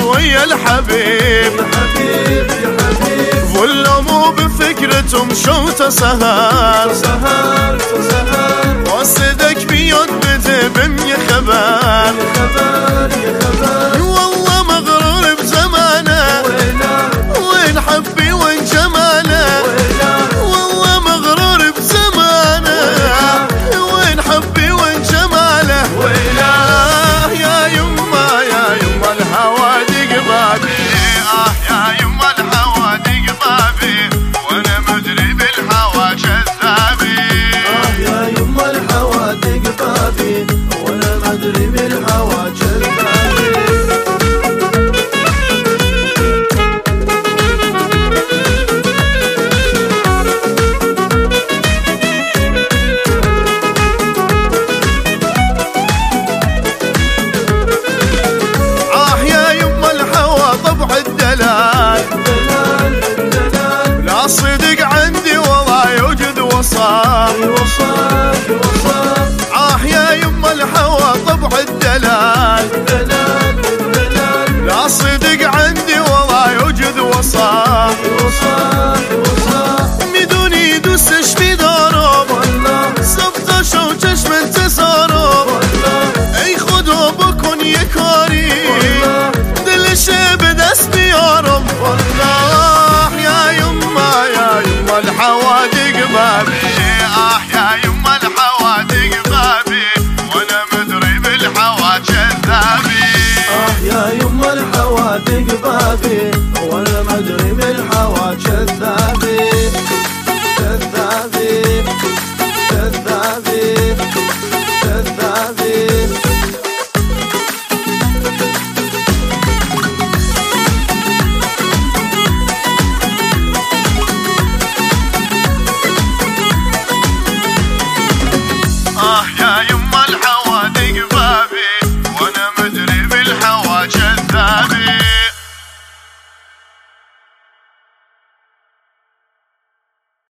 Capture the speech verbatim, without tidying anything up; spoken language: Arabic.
ويا الحبيب يا حبيب يا حبيب، ولا مو بفكرتهم شوت سهر سهر سهر، وصدق بيوت بتبم يا خبر يا خبر يا خبر، والله مغرور بزمانه وين حبي وين جماله، والله مغرور بزمانه وين حبي وين جماله، ويلاه يا يما يا يما الهوادي قبابي، آه يا يما الهوادي قبابي وانا مدري بالهوا جذابي، آه يا يما الهوادي قبابي وانا مدري بالهوا جذابي. لا صدق عندي والله يوجد وصال، آه يا يما الهوى طبع الدلال، لا صدق عندي والله يوجد وصال، بدون يدوسش في دارهم صبت شوجش من تسارب، اي خذوا بكون يكاري دل شي بدس بيارم، والله يا يما يا يما الحوادي قبابي، آه يا يما الحوادي قبابي وانا مدري بالحوا جذابي، آه يا يما الحوادي قبابي